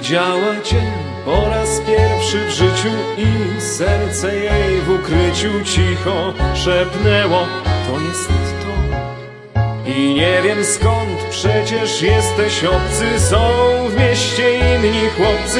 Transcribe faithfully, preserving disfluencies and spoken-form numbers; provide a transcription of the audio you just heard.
Widziała cię po raz pierwszy w życiu i serce jej w ukryciu cicho szepnęło: to jest to. I nie wiem skąd, przecież jesteś obcy, są w mieście inni chłopcy.